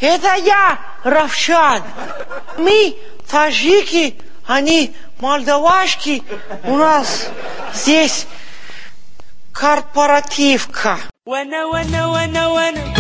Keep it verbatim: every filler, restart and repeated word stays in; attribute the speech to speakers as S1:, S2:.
S1: Это я, Равшан. Мы, таджики, они молдавашки. У нас здесь корпоративка.
S2: وانا وانا وانا وانا